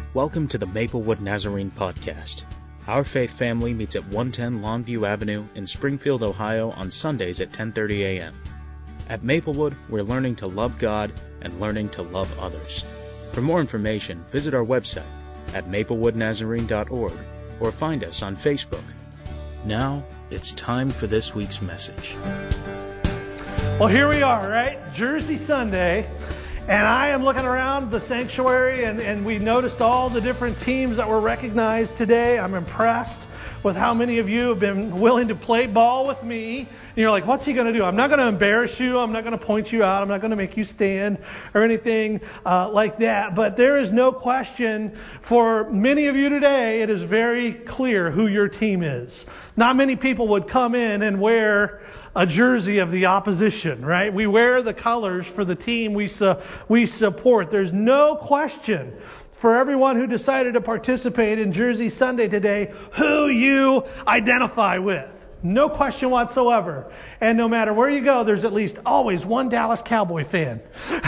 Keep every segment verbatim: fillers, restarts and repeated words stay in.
Welcome to the Maplewood Nazarene Podcast. Our faith family meets at one ten Longview Avenue in Springfield, Ohio on Sundays at ten thirty a.m. At Maplewood, we're learning to love God and learning to love others. For more information, visit our website at maplewood nazarene dot org or find us on Facebook. Now, it's time for this week's message. Well, here we are, right? Jersey Sunday. And I am looking around the sanctuary, and, and we noticed all the different teams that were recognized today. I'm impressed with how many of you have been willing to play ball with me. And you're like, what's he going to do? I'm not going to embarrass you. I'm not going to point you out. I'm not going to make you stand or anything uh, like that. But there is no question for many of you today, it is very clear who your team is. Not many people would come in and wear a jersey of the opposition, right? We wear the colors for the team we su- we support. There's no question for everyone who decided to participate in Jersey Sunday today who you identify with. No question whatsoever. And no matter where you go, there's at least always one Dallas Cowboy fan.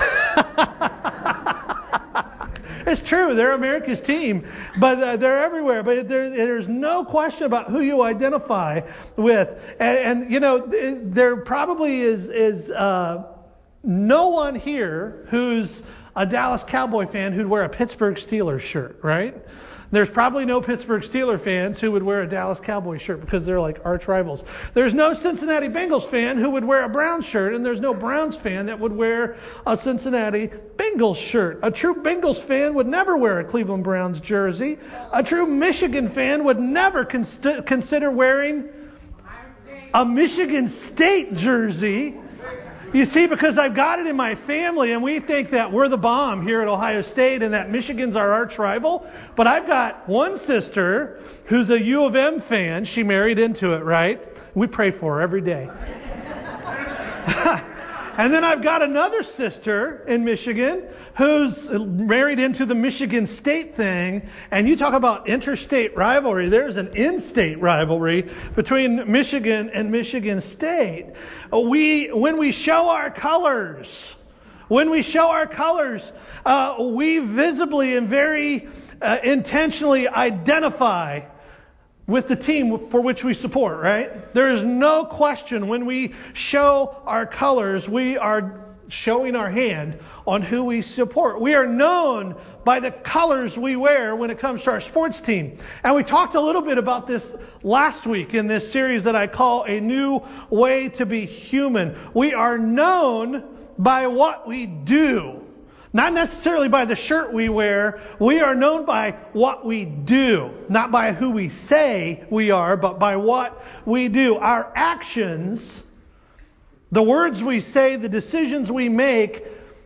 It's true, they're America's team, but uh, they're everywhere. But there, there's no question about who you identify with. And, and you know, there probably is is uh, no one here who's a Dallas Cowboy fan who'd wear a Pittsburgh Steelers shirt, right? There's probably no Pittsburgh Steelers fans who would wear a Dallas Cowboy shirt because they're like arch rivals. There's no Cincinnati Bengals fan who would wear a Browns shirt, and there's no Browns fan that would wear a Cincinnati Bengals shirt. A true Bengals fan would never wear a Cleveland Browns jersey. A true Michigan fan would never const- consider wearing a Michigan State jersey. You see, because I've got it in my family, and we think that we're the bomb here at Ohio State and that Michigan's our arch rival. But I've got one sister who's a U of M fan. She married into it, right? We pray for her every day. And then I've got another sister in Michigan who's married into the Michigan State thing. And you talk about interstate rivalry. There's an in-state rivalry between Michigan and Michigan State. We, when we show our colors, when we show our colors, uh, we visibly and very uh, intentionally identify with the team for which we support, right? There is no question when we show our colors, we are showing our hand on who we support. We are known by the colors we wear when it comes to our sports team. And we talked a little bit about this last week in this series that I call A New Way to Be Human. We are known by what we do. Not necessarily by the shirt we wear. We are known by what we do. Not by who we say we are, but by what we do. Our actions, the words we say, the decisions we make,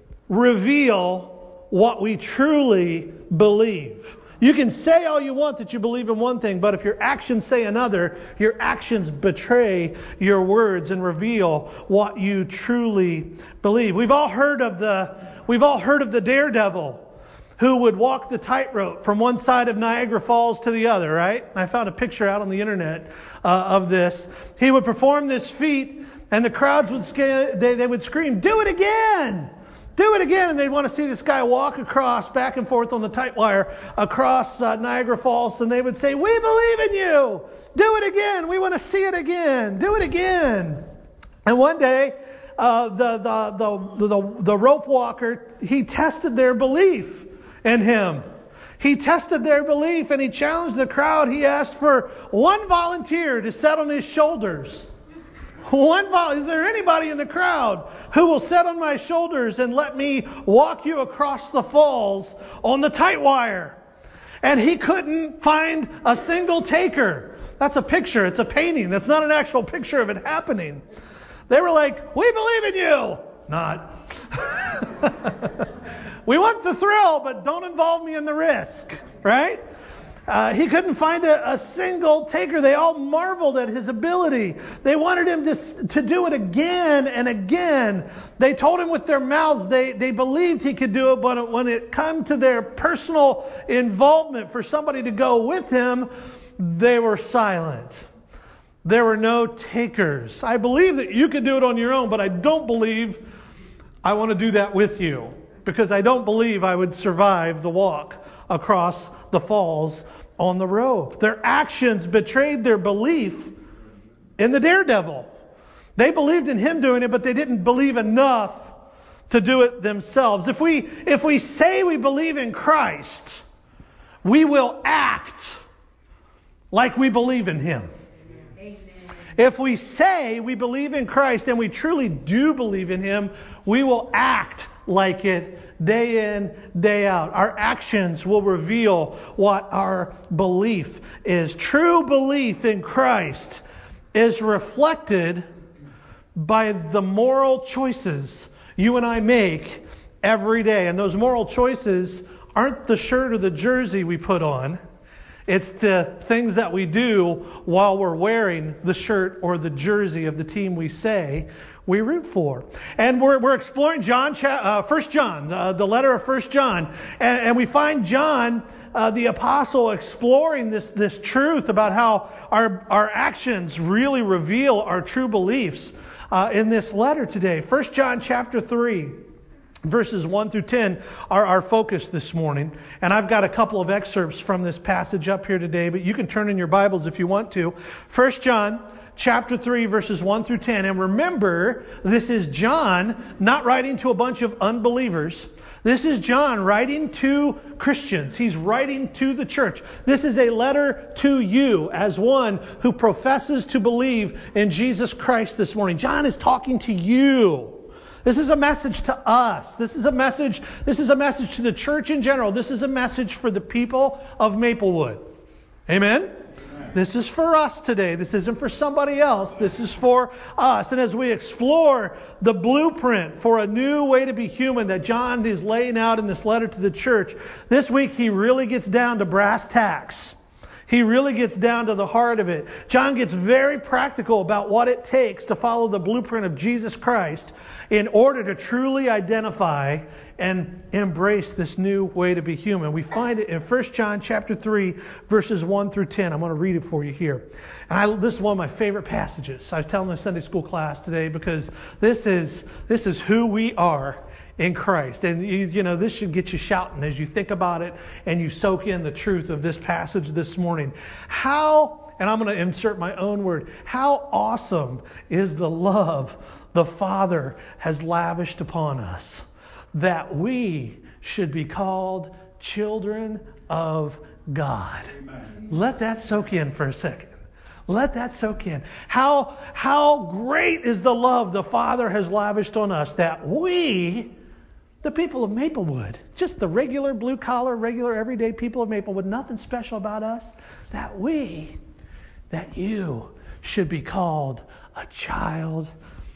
reveal what we truly believe. You can say all you want that you believe in one thing, but if your actions say another, your actions betray your words and reveal what you truly believe. We've all heard of the We've all heard of the daredevil who would walk the tightrope from one side of Niagara Falls to the other, right? I found a picture out on the internet uh, of this. He would perform this feat, and the crowds would sca- they, they would scream, "Do it again! Do it again!" And they'd want to see this guy walk across, back and forth on the tight wire, across uh, Niagara Falls, and they would say, "We believe in you! Do it again! We want to see it again! Do it again!" And one day, Uh, the, the, the, the, the rope walker, he tested their belief in him. He tested their belief and he challenged the crowd. He asked for one volunteer to sit on his shoulders. One vol- Is there anybody in the crowd who will sit on my shoulders and let me walk you across the falls on the tight wire? And he couldn't find a single taker. That's a picture. It's a painting. That's not an actual picture of it happening. They were like, "We believe in you." Not. "We want the thrill, but don't involve me in the risk." Right? Uh, he couldn't find a, a single taker. They all marveled at his ability. They wanted him to, to do it again and again. They told him with their mouths they, they believed he could do it, but when it came to their personal involvement for somebody to go with him, they were silent. There were no takers. I believe that you could do it on your own, but I don't believe I want to do that with you, because I don't believe I would survive the walk across the falls on the robe. Their actions betrayed their belief in the daredevil. They believed in him doing it, but they didn't believe enough to do it themselves. If we, if we say we believe in Christ, we will act like we believe in him. Amen. If we say we believe in Christ and we truly do believe in him, we will act like it day in, day out. Our actions will reveal what our belief is. True belief in Christ is reflected by the moral choices you and I make every day. And those moral choices aren't the shirt or the jersey we put on. It's the things that we do while we're wearing the shirt or the jersey of the team we say we root for. And we're we're exploring John, uh, First John, uh, the letter of First John, and, and we find John, uh, the apostle, exploring this this truth about how our our actions really reveal our true beliefs uh, in this letter today. First John chapter three. Verses one through ten are our focus this morning. And I've got a couple of excerpts from this passage up here today, but you can turn in your Bibles if you want to. First John chapter three, verses one through ten. And remember, this is John not writing to a bunch of unbelievers. This is John writing to Christians. He's writing to the church. This is a letter to you as one who professes to believe in Jesus Christ this morning. John is talking to you. This is a message to us. This is a message, this is a message to the church in general. This is a message for the people of Maplewood. Amen? Amen. This is for us today. This isn't for somebody else. This is for us. And as we explore the blueprint for a new way to be human that John is laying out in this letter to the church, this week he really gets down to brass tacks. He really gets down to the heart of it. John gets very practical about what it takes to follow the blueprint of Jesus Christ in order to truly identify and embrace this new way to be human. We find it in First John chapter three, verses one through ten. I'm going to read it for you here. And I, this is one of my favorite passages. I was telling the Sunday school class today because this is this is who we are in Christ. And you, you know, this should get you shouting as you think about it and you soak in the truth of this passage this morning. How, and I'm going to insert my own word, how awesome is the love the Father has lavished upon us, that we should be called children of God. Amen. Let that soak in for a second. Let that soak in. How, how great is the love the Father has lavished on us, that we, the people of Maplewood, just the regular blue collar, regular everyday people of Maplewood, nothing special about us, that we, that you should be called a child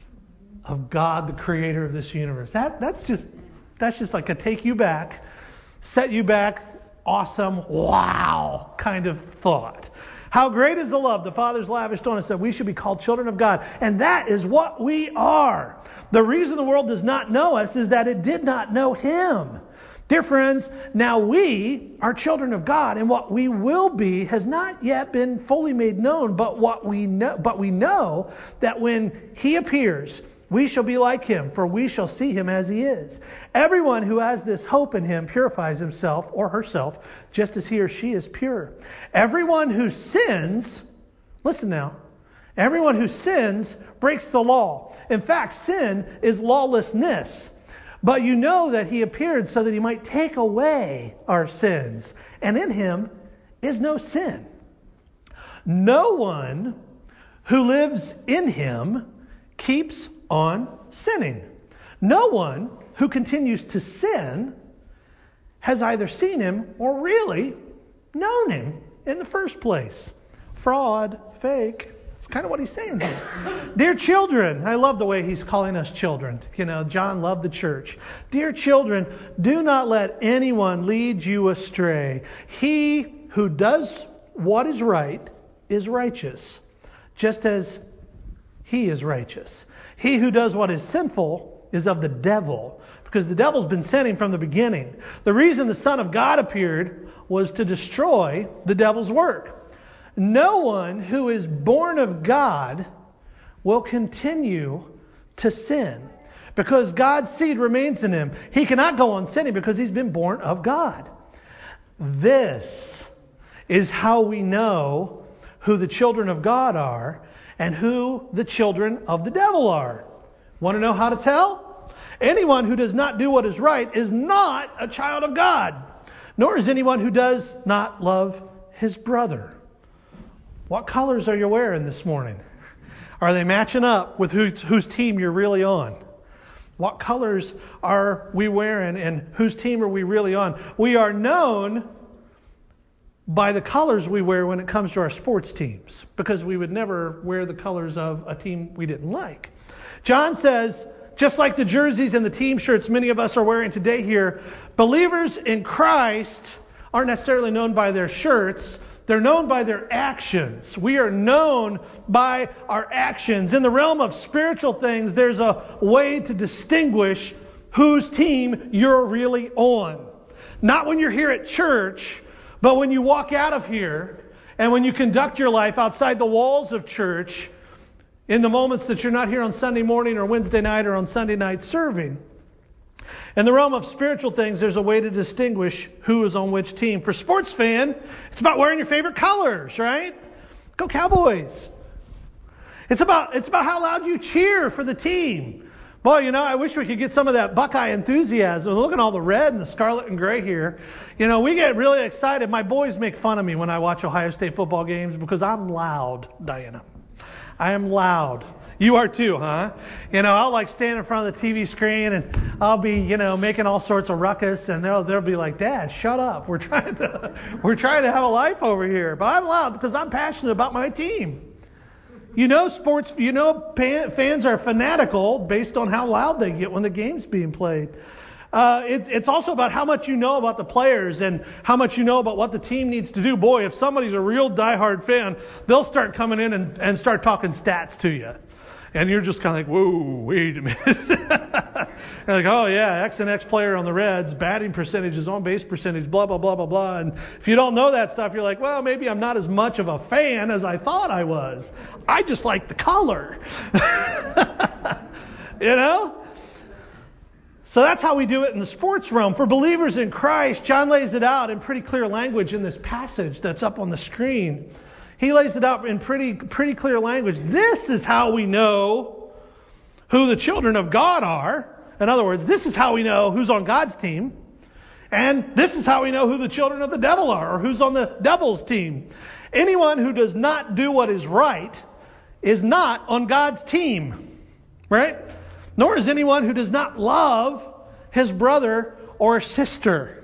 of God, the creator of this universe. That that's just that's just like a take you back, set you back, awesome, wow kind of thought. How great is the love the Father's lavished on us that we should be called children of God. And that is what we are. The reason the world does not know us is that it did not know Him. Dear friends, now we are children of God, and what we will be has not yet been fully made known, but what we know, but we know that when He appears, we shall be like Him, for we shall see Him as He is. Everyone who has this hope in Him purifies himself or herself, just as he or she is pure. Everyone who sins, listen now, everyone who sins breaks the law. In fact, sin is lawlessness. But you know that He appeared so that He might take away our sins. And in Him is no sin. No one who lives in Him keeps on sinning. No one who continues to sin has either seen Him or really known Him in the first place. Fraud, fake. Kind of what he's saying here. Dear children, I love the way he's calling us children. You know, John loved the church. Dear children, do not let anyone lead you astray. He who does what is right is righteous, just as he is righteous. He who does what is sinful is of the devil, because the devil's been sinning from the beginning. The reason the Son of God appeared was to destroy the devil's work. No one who is born of God will continue to sin, because God's seed remains in him. He cannot go on sinning because he's been born of God. This is how we know who the children of God are and who the children of the devil are. Want to know how to tell? Anyone who does not do what is right is not a child of God, nor is anyone who does not love his brother. What colors are you wearing this morning? Are they matching up with whose, whose team you're really on? What colors are we wearing and whose team are we really on? We are known by the colors we wear when it comes to our sports teams, because we would never wear the colors of a team we didn't like. John says, just like the jerseys and the team shirts many of us are wearing today here, believers in Christ aren't necessarily known by their shirts. They're known by their actions. We are known by our actions. In the realm of spiritual things, there's a way to distinguish whose team you're really on. Not when you're here at church, but when you walk out of here and when you conduct your life outside the walls of church, in the moments that you're not here on Sunday morning or Wednesday night or on Sunday night serving. In the realm of spiritual things, there's a way to distinguish who is on which team. For sports fan, it's about wearing your favorite colors, right? Go Cowboys. It's about it's about how loud you cheer for the team. Boy, you know, I wish we could get some of that Buckeye enthusiasm. Look at all the red and the scarlet and gray here. You know, we get really excited. My boys make fun of me when I watch Ohio State football games because I'm loud, Diana. I am loud. You are too, huh? You know, I'll like stand in front of the T V screen and I'll be, you know, making all sorts of ruckus, and they'll they'll be like, "Dad, shut up. We're trying to we're trying to have a life over here." But I'm loud because I'm passionate about my team. You know, sports. You know, fans are fanatical based on how loud they get when the game's being played. Uh, it, it's also about how much you know about the players and how much you know about what the team needs to do. Boy, if somebody's a real diehard fan, they'll start coming in and, and start talking stats to you. And you're just kind of like, whoa, wait a minute. You're like, oh yeah, X and X player on the Reds, batting percentages, on base percentage, blah, blah, blah, blah, blah. And if you don't know that stuff, you're like, well, maybe I'm not as much of a fan as I thought I was. I just like the color. You know? So that's how we do it in the sports realm. For believers in Christ, John lays it out in pretty clear language in this passage that's up on the screen. He lays it out in pretty pretty clear language. This is how we know who the children of God are. In other words, this is how we know who's on God's team. And this is how we know who the children of the devil are, or who's on the devil's team. Anyone who does not do what is right is not on God's team. Right? Nor is anyone who does not love his brother or sister.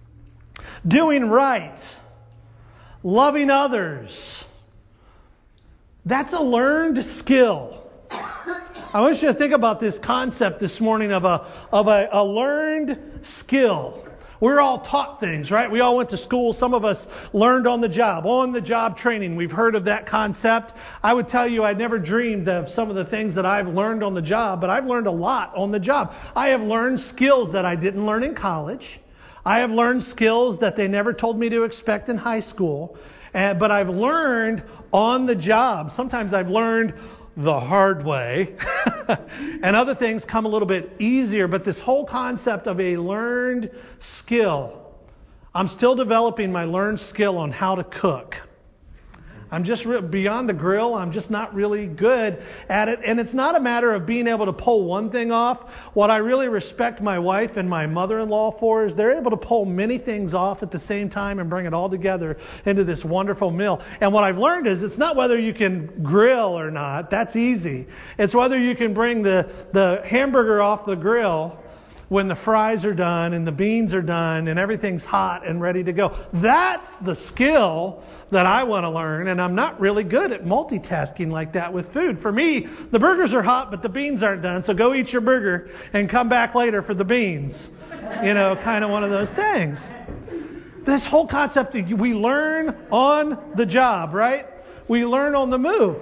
Doing right. Loving others. That's a learned skill. I want you to think about this concept this morning of a of a, a learned skill. We're all taught things, right? We all went to school. Some of us learned on the job, on the job training. We've heard of that concept. I would tell you I'd never dreamed of some of the things that I've learned on the job, but I've learned a lot on the job. I have learned skills that I didn't learn in college. I have learned skills that they never told me to expect in high school. Uh, but I've learned on the job. Sometimes I've learned the hard way. And other things come a little bit easier. But this whole concept of a learned skill, I'm still developing my learned skill on how to cook. I'm just re- beyond the grill. I'm just not really good at it. And it's not a matter of being able to pull one thing off. What I really respect my wife and my mother-in-law for is they're able to pull many things off at the same time and bring it all together into this wonderful meal. And what I've learned is it's not whether you can grill or not. That's easy. It's whether you can bring the, the hamburger off the grill when the fries are done and the beans are done and everything's hot and ready to go. That's the skill that I want to learn, and I'm not really good at multitasking like that with food. For me, the burgers are hot, but the beans aren't done, so go eat your burger and come back later for the beans. You know, kind of one of those things. This whole concept, we learn on the job, right? We learn on the move.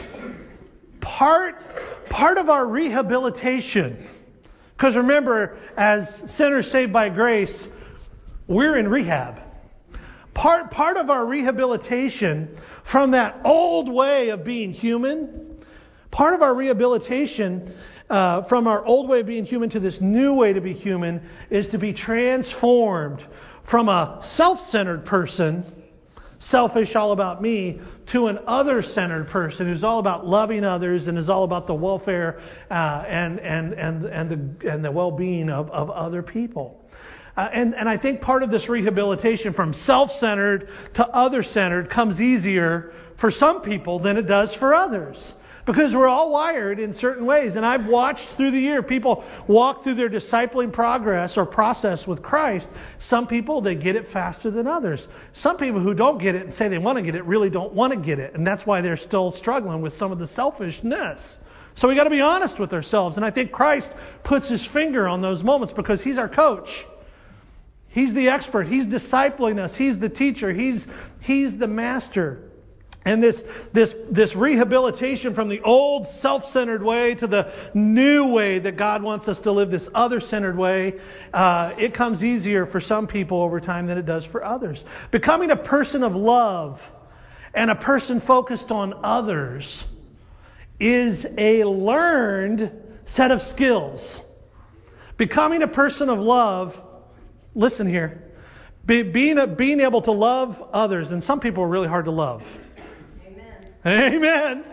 Part, part of our rehabilitation, because remember, as sinners saved by grace, we're in rehab. Part, part of our rehabilitation from that old way of being human, part of our rehabilitation uh, from our old way of being human to this new way to be human is to be transformed from a self-centered person, selfish, all about me, to an other-centered person who's all about loving others and is all about the welfare uh, and and and and the and the well-being of, of other people. Uh, and and I think part of this rehabilitation from self-centered to other-centered comes easier for some people than it does for others. Because we're all wired in certain ways. And I've watched through the year people walk through their discipling progress or process with Christ. Some people, they get it faster than others. Some people who don't get it and say they want to get it really don't want to get it. And that's why they're still struggling with some of the selfishness. So we got to be honest with ourselves. And I think Christ puts his finger on those moments because he's our coach. He's the expert. He's discipling us. He's the teacher. He's, he's the master. And this this this rehabilitation from the old self-centered way to the new way that God wants us to live, this other-centered way, uh, it comes easier for some people over time than it does for others. Becoming a person of love and a person focused on others is a learned set of skills. Becoming a person of love, listen here, be, being a, being able to love others, and some people are really hard to love. Amen.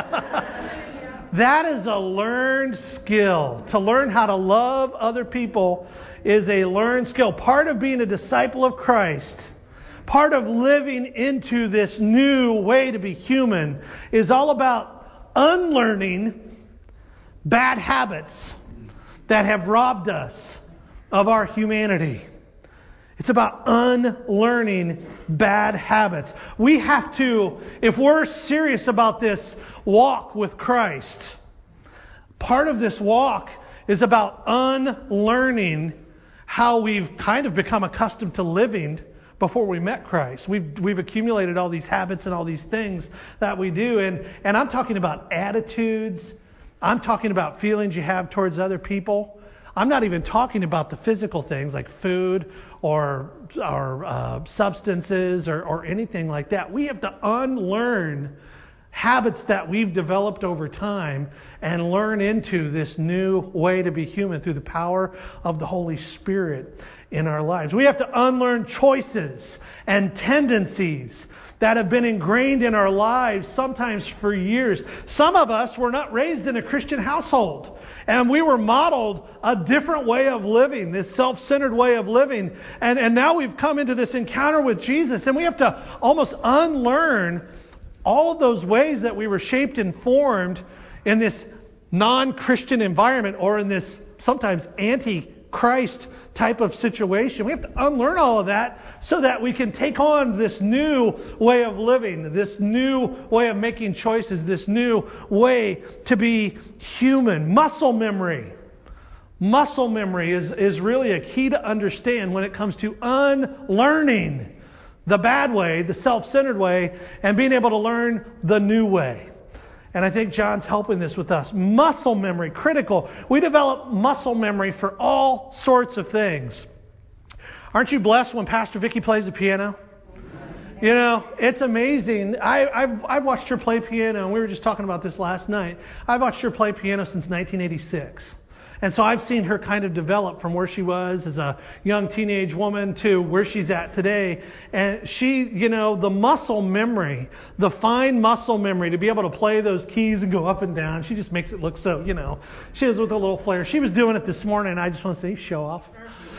That is a learned skill. To learn how to love other people is a learned skill. Part of being a disciple of Christ, part of living into this new way to be human, is all about unlearning bad habits that have robbed us of our humanity. It's about unlearning bad habits. We have to, if we're serious about this walk with Christ, part of this walk is about unlearning how we've kind of become accustomed to living before we met Christ. We've we've accumulated all these habits and all these things that we do. And, and I'm talking about attitudes. I'm talking about feelings you have towards other people. I'm not even talking about the physical things like food or or uh, substances or, or anything like that. We have to unlearn habits that we've developed over time and learn into this new way to be human through the power of the Holy Spirit in our lives. We have to unlearn choices and tendencies that have been ingrained in our lives sometimes for years. Some of us were not raised in a Christian household. And we were modeled a different way of living, this self-centered way of living. And, and now we've come into this encounter with Jesus, and we have to almost unlearn all of those ways that we were shaped and formed in this non-Christian environment or in this sometimes anti-Christ type of situation. We have to unlearn all of that so that we can take on this new way of living, this new way of making choices, this new way to be human. Muscle memory. Muscle memory is, is really a key to understand when it comes to unlearning the bad way, the self-centered way, and being able to learn the new way. And I think John's helping this with us. Muscle memory, critical. We develop muscle memory for all sorts of things. Aren't you blessed when Pastor Vicki plays the piano? You know, it's amazing. I, I've, I've watched her play piano, and we were just talking about this last night. I've watched her play piano since nineteen eighty-six. And so I've seen her kind of develop from where she was as a young teenage woman to where she's at today. And she, you know, the muscle memory, the fine muscle memory to be able to play those keys and go up and down, she just makes it look so, you know, she is with a little flair. She was doing it this morning, and I just want to say, show off.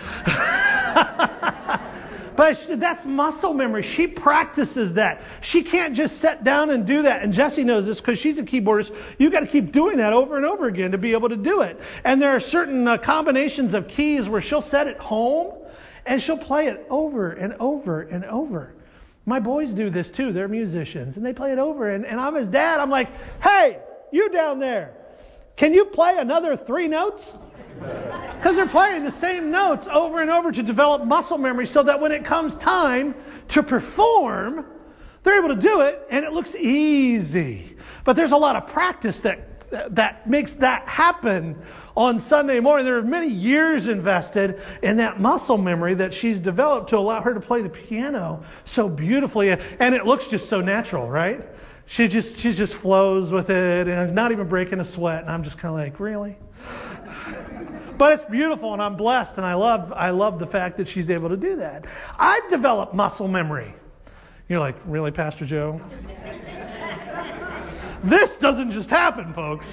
But that's muscle memory. She practices that. She can't just sit down and do that. And Jessie knows this because she's a keyboardist. You've got to keep doing that over and over again to be able to do it. And there are certain uh, combinations of keys where she'll set it home and she'll play it over and over and over. My boys do this too. They're musicians. And they play it over. And, and I'm his dad. I'm like, hey, you down there, can you play another three notes? Because they're playing the same notes over and over to develop muscle memory so that when it comes time to perform, they're able to do it and it looks easy. But there's a lot of practice that that makes that happen on Sunday morning. There are many years invested in that muscle memory that she's developed to allow her to play the piano so beautifully. And it looks just so natural, right? she just she just flows with it and not even breaking a sweat. And I'm just kind of like, really? But it's beautiful, and I'm blessed, and I love I love the fact that she's able to do that. I've developed muscle memory. You're like, really, Pastor Joe? This doesn't just happen, folks.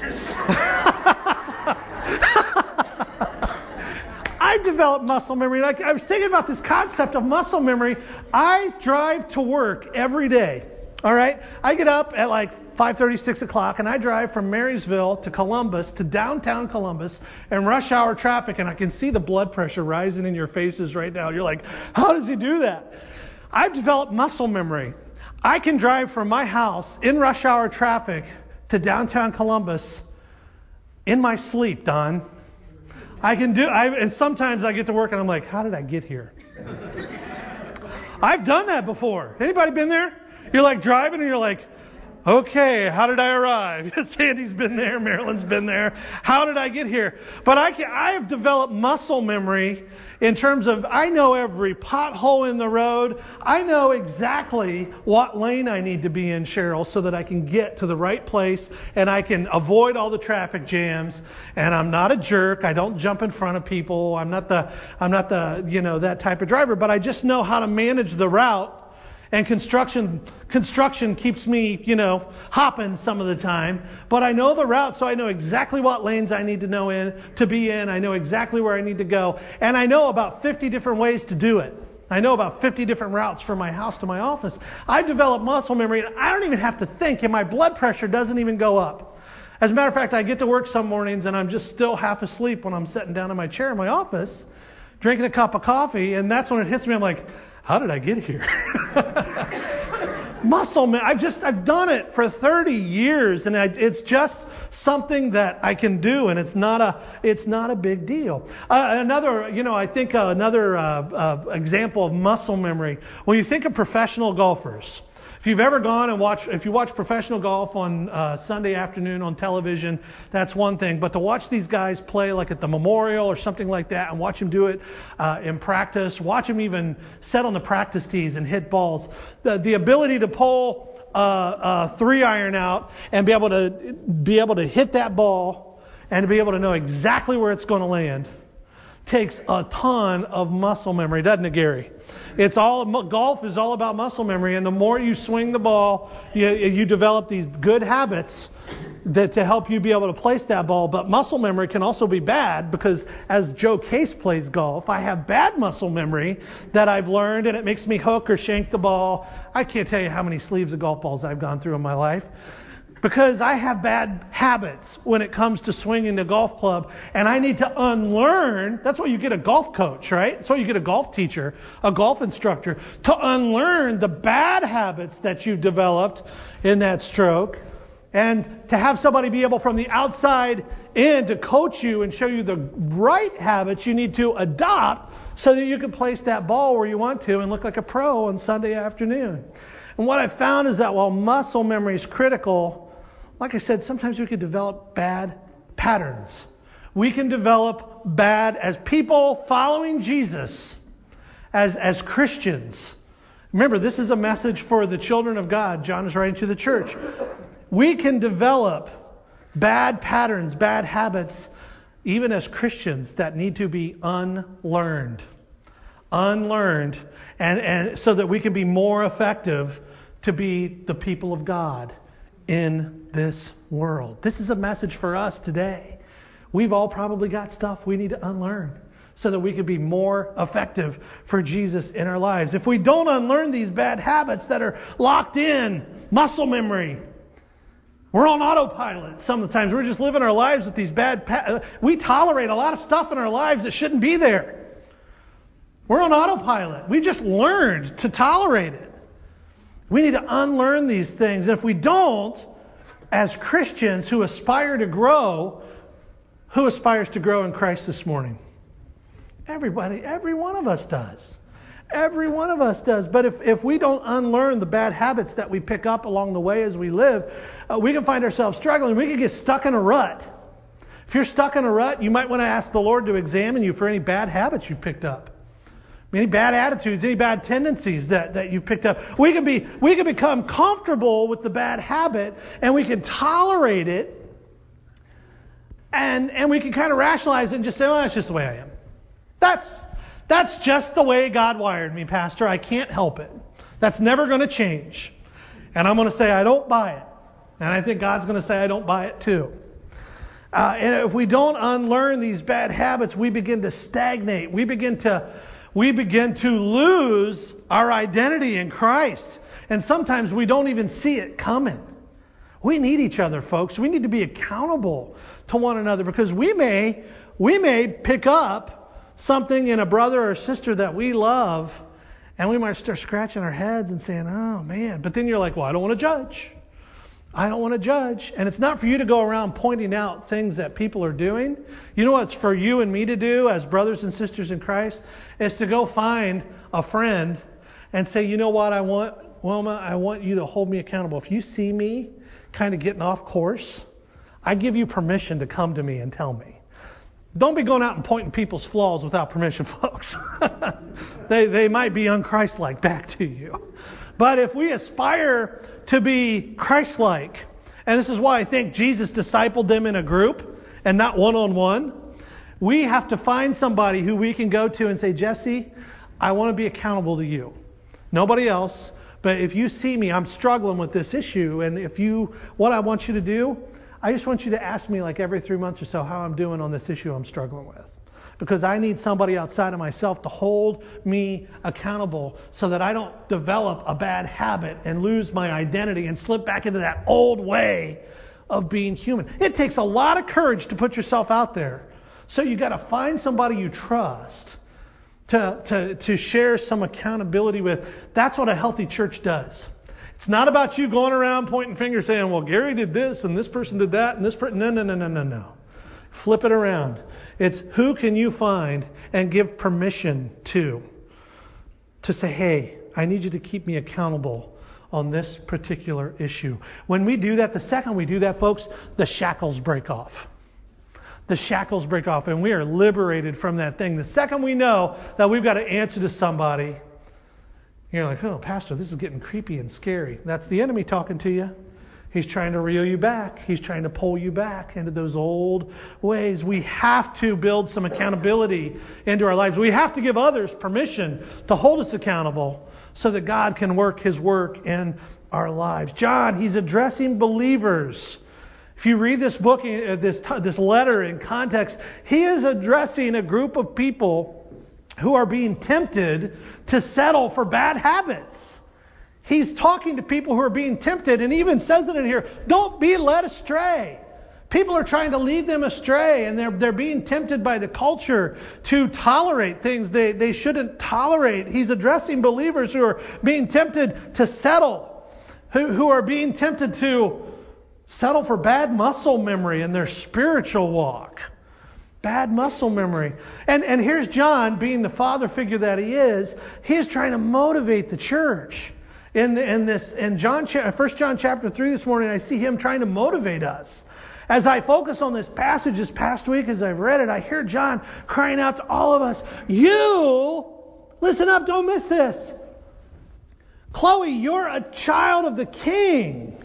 I've developed muscle memory. Like, I was thinking about this concept of muscle memory. I drive to work every day. All right? I get up at like five thirty, six o'clock, and I drive from Marysville to Columbus, to downtown Columbus, in rush hour traffic, and I can see the blood pressure rising in your faces right now. You're like, how does he do that? I've developed muscle memory. I can drive from my house in rush hour traffic to downtown Columbus in my sleep, Don. I can do, I, and sometimes I get to work and I'm like, how did I get here? I've done that before. Anybody been there? You're like driving and you're like, okay, how did I arrive? Sandy's been there, Marilyn's been there. How did I get here? But I can, I have developed muscle memory in terms of I know every pothole in the road. I know exactly what lane I need to be in, Cheryl, so that I can get to the right place and I can avoid all the traffic jams. And I'm not a jerk. I don't jump in front of people. I'm not the, I'm not the, you know, that type of driver. But I just know how to manage the route. And construction construction keeps me, you know, hopping some of the time. But I know the route, so I know exactly what lanes I need to know in to be in. I know exactly where I need to go. And I know about fifty different ways to do it. I know about fifty different routes from my house to my office. I've developed muscle memory, and I don't even have to think, and my blood pressure doesn't even go up. As a matter of fact, I get to work some mornings, and I'm just still half asleep when I'm sitting down in my chair in my office, drinking a cup of coffee, and that's when it hits me. I'm like, how did I get here? Muscle memory. I've just, I've done it for thirty years, and I, it's just something that I can do, and it's not a, it's not a big deal. Uh, another, you know, I think uh, another uh, uh, example of muscle memory. When you think of professional golfers, if you've ever gone and watched, if you watch professional golf on uh, Sunday afternoon on television, that's one thing. But to watch these guys play like at the Memorial or something like that, and watch them do it uh, in practice, watch them even set on the practice tees and hit balls, the, the ability to pull uh, a three iron out and be able to be able to hit that ball and to be able to know exactly where it's going to land takes a ton of muscle memory, doesn't it, Gary? It's all golf is all about muscle memory, and the more you swing the ball, you, you develop these good habits that to help you be able to place that ball. But muscle memory can also be bad, because as Joe Case plays golf, I have bad muscle memory that I've learned, and it makes me hook or shank the ball. I can't tell you how many sleeves of golf balls I've gone through in my life, because I have bad habits when it comes to swinging the golf club, and I need to unlearn. That's why you get a golf coach, right? That's why you get a golf teacher, a golf instructor, to unlearn the bad habits that you've developed in that stroke, and to have somebody be able from the outside in to coach you and show you the right habits you need to adopt so that you can place that ball where you want to and look like a pro on Sunday afternoon. And what I found is that while muscle memory is critical, like I said, sometimes we can develop bad patterns. We can develop bad, as people following Jesus, as, as Christians. Remember, this is a message for the children of God. John is writing to the church. We can develop bad patterns, bad habits, even as Christians, that need to be unlearned. Unlearned, and, and so that we can be more effective to be the people of God in this world. This is a message for us today. We've all probably got stuff we need to unlearn so that we can be more effective for Jesus in our lives. If we don't unlearn these bad habits that are locked in, muscle memory, we're on autopilot. Sometimes we're just living our lives with these bad pa- we tolerate a lot of stuff in our lives that shouldn't be there. We're on autopilot. We just learned to tolerate it. We need to unlearn these things. And if we don't, as Christians who aspire to grow, who aspires to grow in Christ this morning? Everybody, every one of us does. Every one of us does. But if, if we don't unlearn the bad habits that we pick up along the way as we live, uh, we can find ourselves struggling. We can get stuck in a rut. If you're stuck in a rut, you might want to ask the Lord to examine you for any bad habits you've picked up. Any bad attitudes, any bad tendencies that, that you've picked up. We can be, we can become comfortable with the bad habit, and we can tolerate it, and, and we can kind of rationalize it and just say, well, that's just the way I am. That's, that's just the way God wired me, Pastor. I can't help it. That's never going to change. And I'm going to say, I don't buy it. And I think God's going to say, I don't buy it too. Uh, and if we don't unlearn these bad habits, we begin to stagnate. We begin to We begin to lose our identity in Christ. And sometimes we don't even see it coming. We need each other, folks. We need to be accountable to one another, because we may, we may pick up something in a brother or sister that we love, and we might start scratching our heads and saying, oh man. But then you're like, well, I don't want to judge. I don't want to judge. And it's not for you to go around pointing out things that people are doing. You know what's for you and me to do as brothers and sisters in Christ? Is to go find a friend and say, you know what I want, Wilma, I want you to hold me accountable. If you see me kind of getting off course, I give you permission to come to me and tell me. Don't be going out and pointing people's flaws without permission, folks. they, they might be un-Christ-like back to you. But if we aspire to be Christ-like, and this is why I think Jesus discipled them in a group and not one-on-one, we have to find somebody who we can go to and say, Jesse, I want to be accountable to you. Nobody else. But if you see me, I'm struggling with this issue. And if you, what I want you to do, I just want you to ask me like every three months or so how I'm doing on this issue I'm struggling with. Because I need somebody outside of myself to hold me accountable so that I don't develop a bad habit and lose my identity and slip back into that old way of being human. It takes a lot of courage to put yourself out there. So you got to find somebody you trust to, to, to share some accountability with. That's what a healthy church does. It's not about you going around pointing fingers saying, well, Gary did this and this person did that and this person. No, no, no, no, no, no. Flip it around. It's who can you find and give permission to, to say, hey, I need you to keep me accountable on this particular issue. When we do that, the second we do that, folks, the shackles break off. The shackles break off and we are liberated from that thing. The second we know that we've got to answer to somebody, you're like, oh, Pastor, this is getting creepy and scary. That's the enemy talking to you. He's trying to reel you back. He's trying to pull you back into those old ways. We have to build some accountability into our lives. We have to give others permission to hold us accountable so that God can work His work in our lives. John, he's addressing believers. If you read this book, this, this letter in context, he is addressing a group of people who are being tempted to settle for bad habits. He's talking to people who are being tempted and even says it in here, don't be led astray. People are trying to lead them astray and they're, they're being tempted by the culture to tolerate things they, they shouldn't tolerate. He's addressing believers who are being tempted to settle, who, who are being tempted to settle for bad muscle memory in their spiritual walk. Bad muscle memory. And, and here's John, being the father figure that he is, he's trying to motivate the church. In, the, in this, in John, First John chapter three this morning, I see him trying to motivate us. As I focus on this passage this past week, as I've read it, I hear John crying out to all of us, you, listen up, don't miss this. Chloe, you're a child of the King.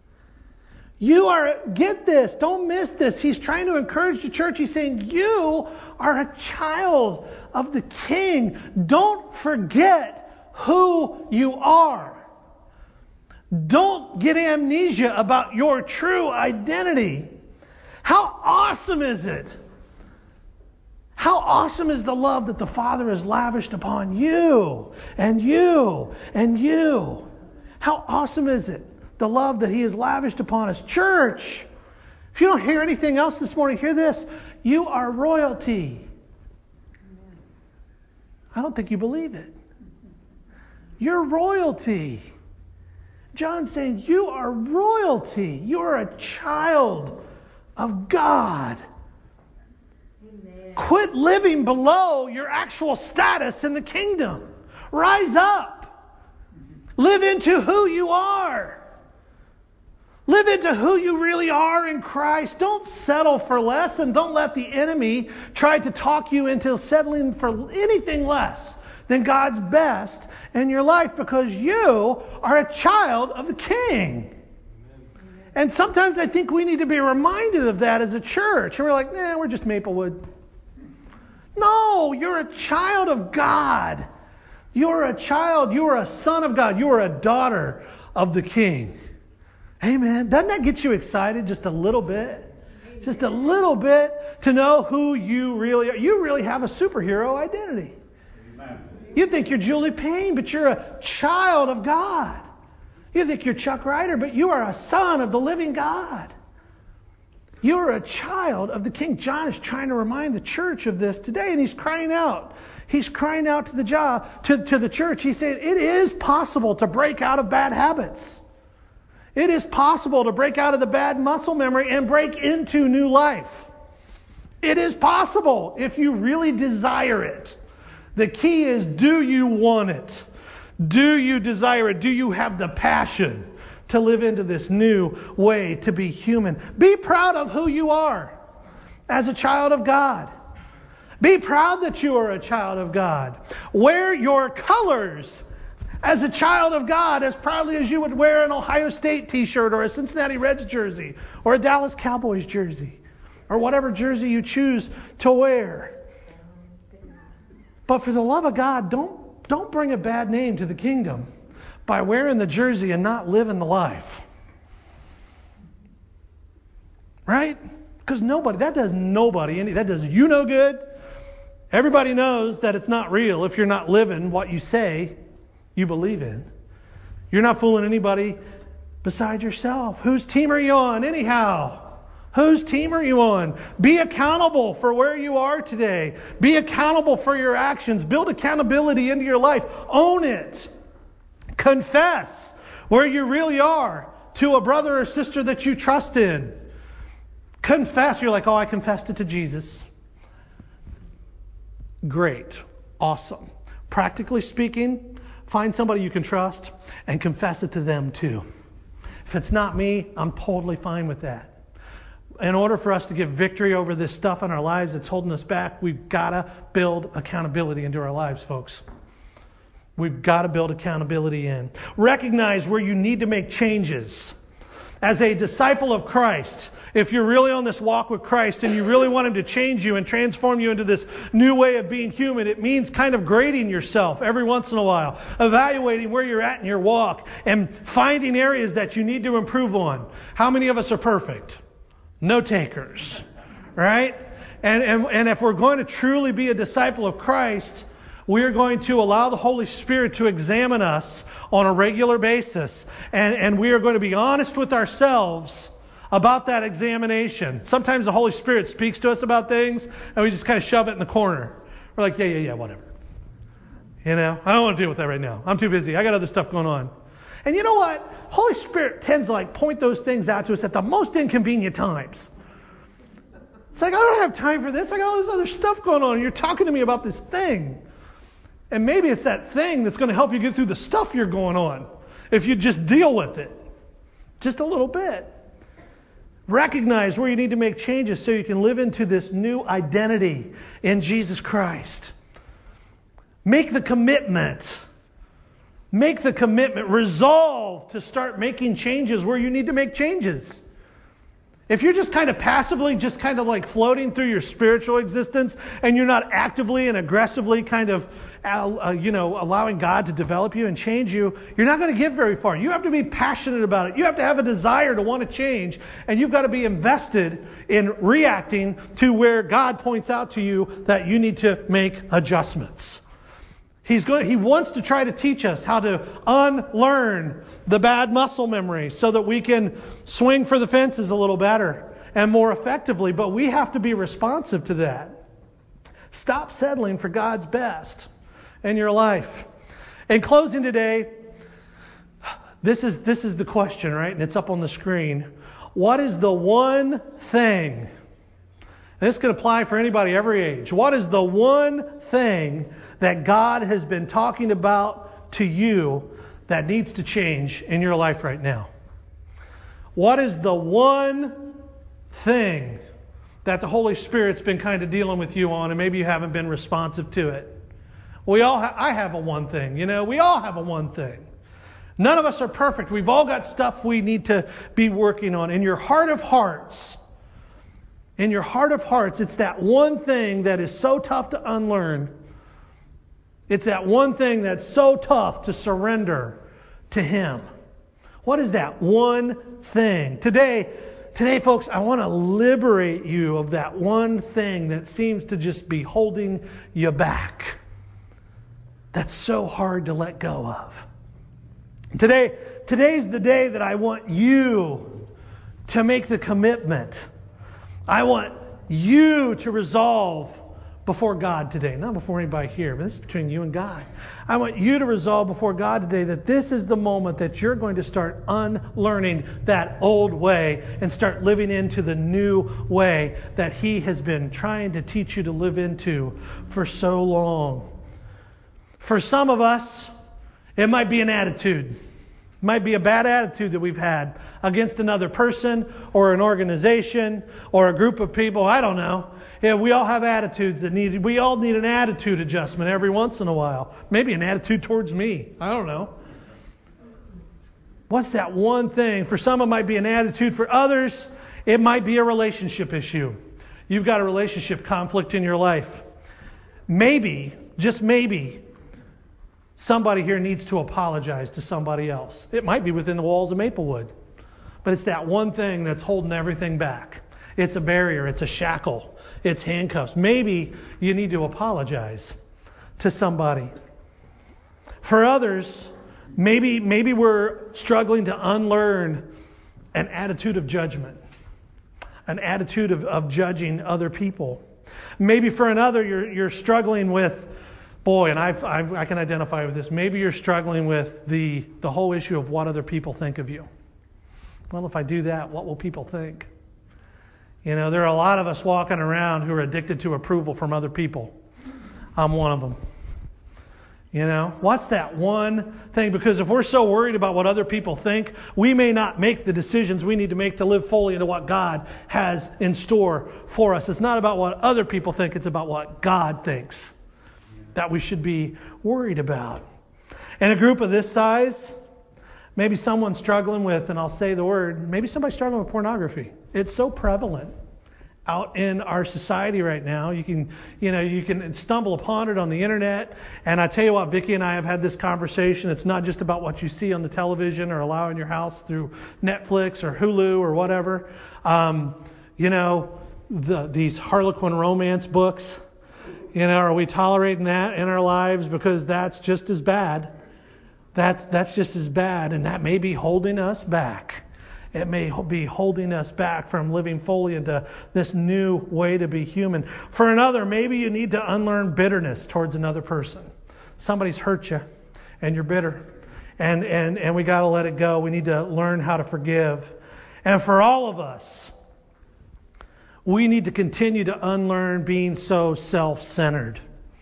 You are, get this, don't miss this. He's trying to encourage the church. He's saying, you are a child of the King. Don't forget who you are. Don't get amnesia about your true identity. How awesome is it? How awesome is the love that the Father has lavished upon you and you and you? How awesome is it? The love that He has lavished upon us. Church, if you don't hear anything else this morning, hear this. You are royalty. I don't think you believe it. You're royalty. John's saying you are royalty. You are a child of God. Amen. Quit living below your actual status in the kingdom. Rise up. Live into who you are. Live into who you really are in Christ. Don't settle for less, and don't let the enemy try to talk you into settling for anything less than God's best in your life because you are a child of the King. And sometimes I think we need to be reminded of that as a church. And we're like, nah, we're just Maplewood. No, you're a child of God. You're a child. You are a son of God. You are a daughter of the King. Amen. Doesn't that get you excited just a little bit? Just a little bit to know who you really are. You really have a superhero identity. You think you're Julie Payne, but you're a child of God. You think you're Chuck Ryder, but you are a son of the living God. You're a child of the King. John is trying to remind the church of this today, and he's crying out. He's crying out to the job, to, to the church. He's saying it is possible to break out of bad habits. It is possible to break out of the bad muscle memory and break into new life. It is possible if you really desire it. The key is, do you want it? Do you desire it? Do you have the passion to live into this new way to be human? Be proud of who you are as a child of God. Be proud that you are a child of God. Wear your colors as a child of God as proudly as you would wear an Ohio State t-shirt or a Cincinnati Reds jersey or a Dallas Cowboys jersey or whatever jersey you choose to wear. But for the love of God, don't Don't bring a bad name to the kingdom by wearing the jersey and not living the life. Right? Because nobody, that does nobody any, that does you no good. Everybody knows that it's not real if you're not living what you say you believe in. You're not fooling anybody besides yourself. Whose team are you on anyhow? Whose team are you on? Be accountable for where you are today. Be accountable for your actions. Build accountability into your life. Own it. Confess where you really are to a brother or sister that you trust in. Confess. You're like, oh, I confessed it to Jesus. Great. Awesome. Practically speaking, find somebody you can trust and confess it to them too. If it's not me, I'm totally fine with that. In order for us to get victory over this stuff in our lives that's holding us back, we've got to build accountability into our lives, folks. We've got to build accountability in. Recognize where you need to make changes. As a disciple of Christ, if you're really on this walk with Christ and you really want Him to change you and transform you into this new way of being human, it means kind of grading yourself every once in a while, evaluating where you're at in your walk and finding areas that you need to improve on. How many of us are perfect? No takers, right? And, and and if we're going to truly be a disciple of Christ, we're going to allow the Holy Spirit to examine us on a regular basis. And, and we are going to be honest with ourselves about that examination. Sometimes the Holy Spirit speaks to us about things and we just kind of shove it in the corner. We're like, yeah, yeah, yeah, whatever. You know, I don't want to deal with that right now. I'm too busy. I got other stuff going on. And you know what? Holy Spirit tends to like point those things out to us at the most inconvenient times. It's like, I don't have time for this. I got all this other stuff going on. And you're talking to me about this thing. And maybe it's that thing that's going to help you get through the stuff you're going on. If you just deal with it. Just a little bit. Recognize where you need to make changes so you can live into this new identity in Jesus Christ. Make the commitment. Make the commitment. Resolve to start making changes where you need to make changes. If you're just kind of passively, just kind of like floating through your spiritual existence and you're not actively and aggressively kind of, uh, you know, allowing God to develop you and change you, you're not going to get very far. You have to be passionate about it. You have to have a desire to want to change. And you've got to be invested in reacting to where God points out to you that you need to make adjustments. He's going, he wants to try to teach us how to unlearn the bad muscle memory so that we can swing for the fences a little better and more effectively. But we have to be responsive to that. Stop settling for God's best in your life. In closing today, this is this is the question, right? And it's up on the screen. What is the one thing? And this can apply for anybody every age. What is the one thing that God has been talking about to you that needs to change in your life right now? What is the one thing that the Holy Spirit's been kind of dealing with you on and maybe you haven't been responsive to it? We all ha- I have a one thing, you know, we all have a one thing. None of us are perfect. We've all got stuff we need to be working on. In your heart of hearts, in your heart of hearts, it's that one thing that is so tough to unlearn. It's that one thing that's so tough to surrender to Him. What is that one thing? Today, today, folks, I want to liberate you of that one thing that seems to just be holding you back. That's so hard to let go of. Today, today's the day that I want you to make the commitment. I want you to resolve before God today. Not before anybody here, but this is between you and God. I want you to resolve before God today that this is the moment that you're going to start unlearning that old way and start living into the new way that He has been trying to teach you to live into for so long. For some of us, it might be an attitude. It might be a bad attitude that we've had against another person or an organization or a group of people. I don't know. Yeah, we all have attitudes that need, we all need an attitude adjustment every once in a while. Maybe an attitude towards me. I don't know. What's that one thing? For some, it might be an attitude. For others, it might be a relationship issue. You've got a relationship conflict in your life. Maybe, just maybe, somebody here needs to apologize to somebody else. It might be within the walls of Maplewood. But it's that one thing that's holding everything back. It's a barrier. It's a shackle. It's handcuffs. Maybe you need to apologize to somebody. For others, maybe maybe we're struggling to unlearn an attitude of judgment, an attitude of, of judging other people. Maybe for another, you're you're struggling with, boy, and I've, I've, I can identify with this. Maybe you're struggling with the the whole issue of what other people think of you. Well, if I do that, what will people think? You know, there are a lot of us walking around who are addicted to approval from other people. I'm one of them. You know, what's that one thing? Because if we're so worried about what other people think, we may not make the decisions we need to make to live fully into what God has in store for us. It's not about what other people think. It's about what God thinks that we should be worried about. In a group of this size, maybe someone struggling with, and I'll say the word, maybe somebody struggling with pornography. It's so prevalent out in our society right now. You can, you know, you can stumble upon it on the internet. And I tell you what, Vicki and I have had this conversation. It's not just about what you see on the television or allow in your house through Netflix or Hulu or whatever. Um, you know, the, these Harlequin romance books. You know, are we tolerating that in our lives? Because that's just as bad. That's that's just as bad, and that may be holding us back. It may be holding us back from living fully into this new way to be human. For another, maybe you need to unlearn bitterness towards another person. Somebody's hurt you, and you're bitter. And, and, and we got to let it go. We need to learn how to forgive. And for all of us, we need to continue to unlearn being so self-centered.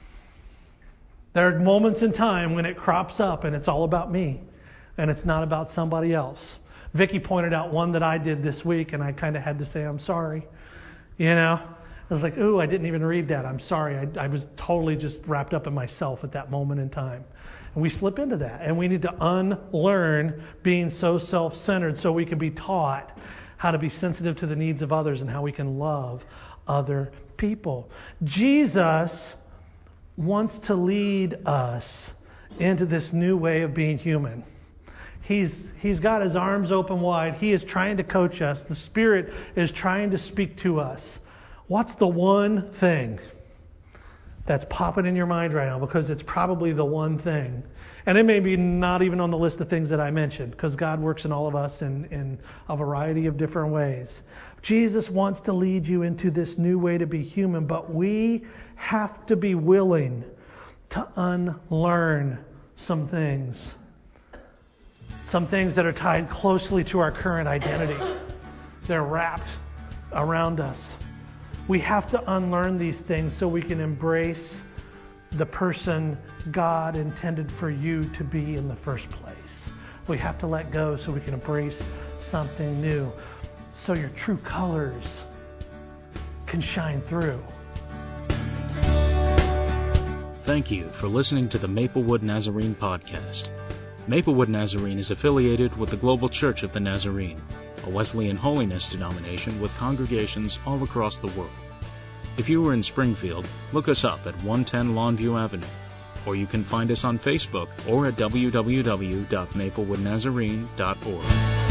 There are moments in time when it crops up and it's all about me, and it's not about somebody else. Vicki pointed out one that I did this week, and I kind of had to say, I'm sorry. You know, I was like, ooh, I didn't even read that. I'm sorry. I, I was totally just wrapped up in myself at that moment in time. And we slip into that. And we need to unlearn being so self-centered so we can be taught how to be sensitive to the needs of others and how we can love other people. Jesus wants to lead us into this new way of being human. He's he's got his arms open wide. He is trying to coach us. The Spirit is trying to speak to us. What's the one thing that's popping in your mind right now? Because it's probably the one thing. And it may be not even on the list of things that I mentioned, because God works in all of us in, in a variety of different ways. Jesus wants to lead you into this new way to be human, but we have to be willing to unlearn some things. Some things that are tied closely to our current identity. They're wrapped around us. We have to unlearn these things so we can embrace the person God intended for you to be in the first place. We have to let go so we can embrace something new, so your true colors can shine through. Thank you for listening to the Maplewood Nazarene podcast. Maplewood Nazarene is affiliated with the Global Church of the Nazarene, a Wesleyan holiness denomination with congregations all across the world. If you are in Springfield, look us up at one ten Longview Avenue, or you can find us on Facebook or at w w w dot maplewood nazarene dot org.